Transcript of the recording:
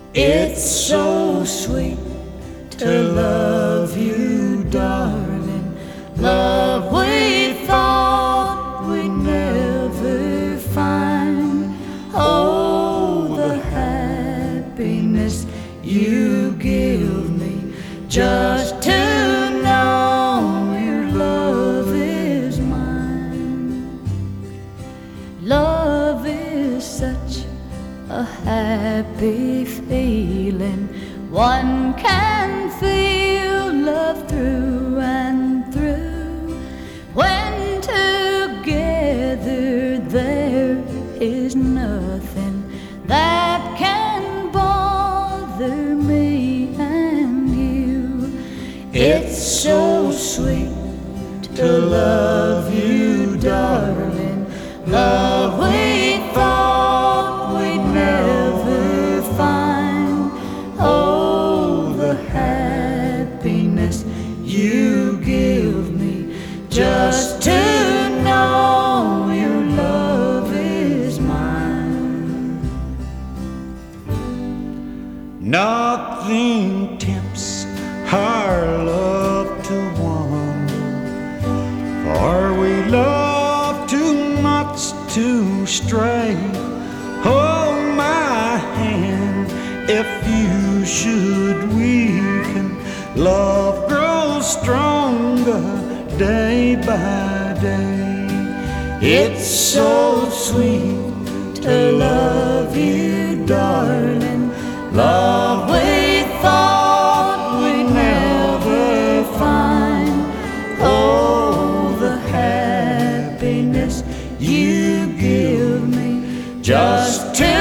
It's so sweet to love you, darling. Love we thought we'd never find. Oh, the happiness you give me just to know your love is mine. Love is such a happy feeling. One can feel love through and through. When together there is nothing that can bother me and you. It's so sweet to love you, darling. Love we thought we'd never find. Oh, the happiness you give me just to know your love is mine. Nothing tempts our love to wander, for we love too much to stray. Hold my hand if you should weaken. Love grows stronger day by day. It's so sweet to love you, darling. Love we thought we'd never find. Oh, the happiness you give me just to